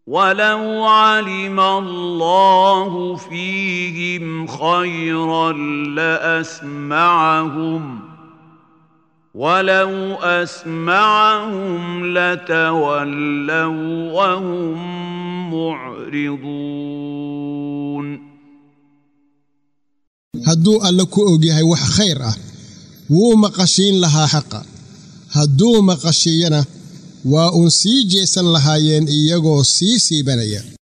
ولو علم الله فيهم خيرا لأسمعهم ولو أسمعهم لتولوا وهم معرضون هدو ألكو أوجيهي وح خير ومقشين لها حقا هدو مقشينا وأنسي جيسن لهايين إيغو سي بنيا